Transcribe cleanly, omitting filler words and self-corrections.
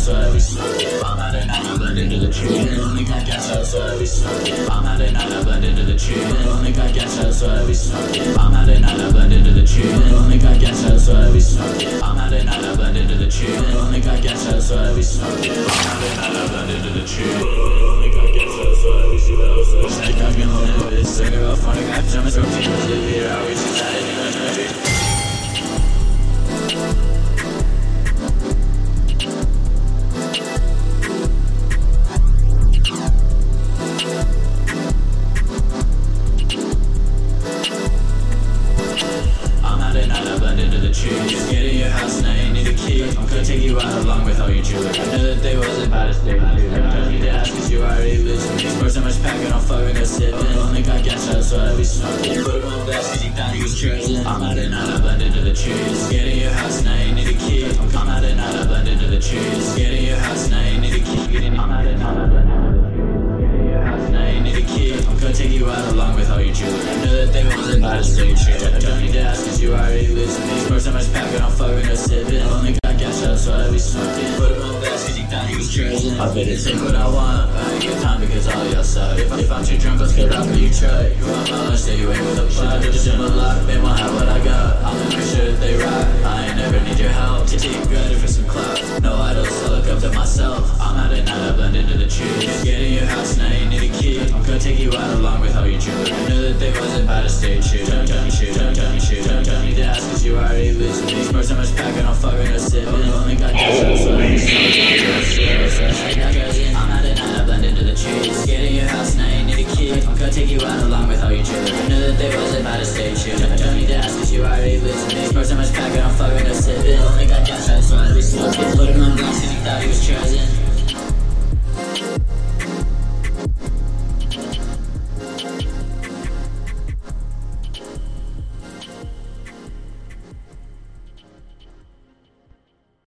so we smoke it. I'm out at night, I blend into the tune. Only got gas out, so we smoke it. I'm out at night, I blend into the tune. Only got gas out, so we smoke it. I'm out at night, I blend into the tune. Only got gas out, so we smoke it. I'm out at night, I blend into the tune. Only got gas out, so we smoke it. I'm out at night, I blend into the tune. Only got gas out, so we smoke it. Snake, I can hold it. Singer of funny, got some routine. Here, I reach inside, baby. Just get in your house and I ain't need a key. I'm gonna take you out along with all your jewelry. I know that they wasn't about to stay. Don't need to ask cause you already losing me. Smoke so much packing, I'm fucking a sipping. Only got gas out so I be smoking. Put him on blast cause he thought he was chosen. I'm out at night, I blend into the trees. Get in your house and I ain't need a key. I'm out at night, I blend into the trees. Get in your house and I ain't need a key. I'm out at night, I blend into the trees. Get in your house and I ain't need a key. I'm gonna take you out along with all your jewelry. I know that they wasn't about to stay true. Don't need to ask cause you already losing me. Smoke so much packing, I'm fucking a sipping. Only got gas out so I be smoking. Put him on blast cause he thought he was chosen. I better take what I want, I ain't got time because all y'all suck. If I'm too drunk, let's get out for you try. You want my lunch, stay away with a plot. Just in my life, they won't have what I got. I'ma make sure that they rock. I ain't never need your help to take credit for some clout. No idols, I look up to myself. I'm out at night, I blend into the trees. Get in your house and I ain't need a key. I'm gonna take you out along with all your jewelry. I know that they wasn't about to stay true. Don't need to ask cause you already losing me. Smoke so much packing, I'm fucking a sipping. Only got gas out so I be smoking. I'm out at night, I blend into the trees. Get in your house and I ain't need a key. I'm gonna take you out along with all your jewelry. I know that they wasn't about to stay true. Don't need to ask cause you already losing me. Smoke so much packing, I'm fucking a sipping. Only got gas out so I be smoking. Put him on blast cause he thought he was chosen.